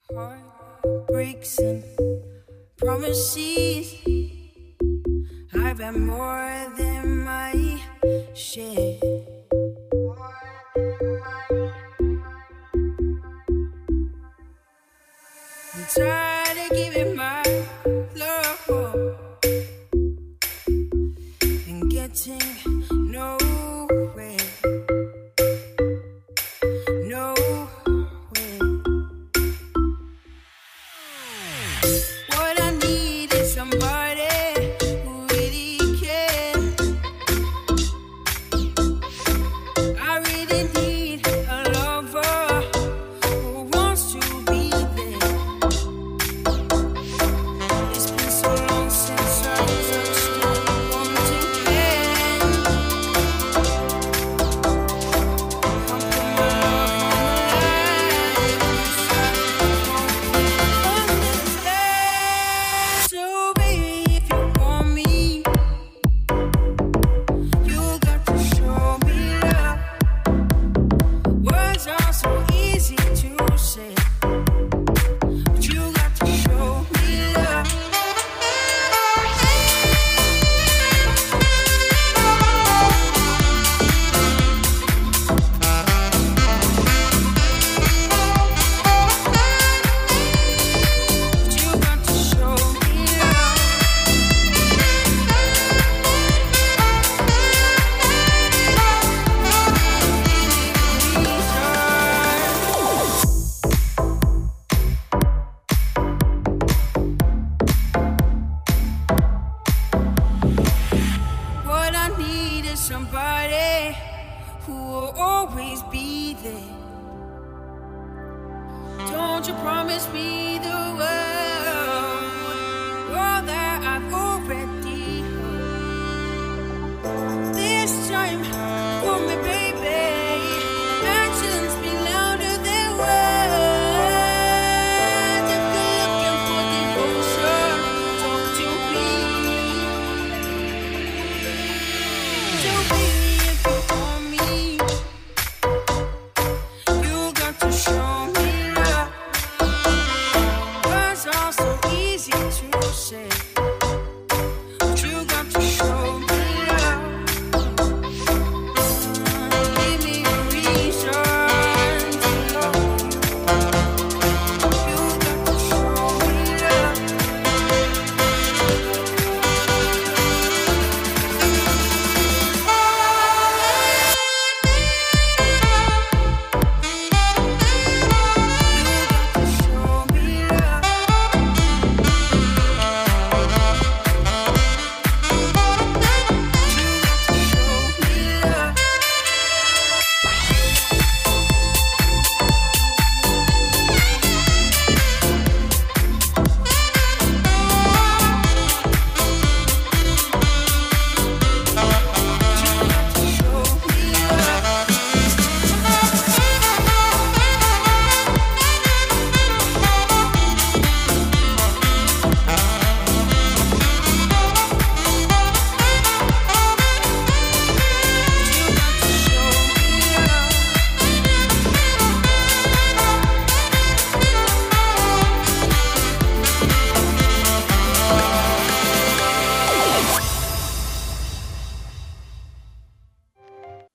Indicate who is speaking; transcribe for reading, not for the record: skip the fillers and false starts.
Speaker 1: Heartbreaks and promises. I've had more than my share. I'm tired of giving my love and getting nowhere. What I need is somebody who really cares. I really need a lover who wants to be there. It's been so long since I touched the wanting hand. Come put my love on the line. So baby, if you want me, you got to show me love. Words are so easy to say, but you got to show me love. But you got to show me love. What I need is somebody who will always be there. Don't you promise me the world?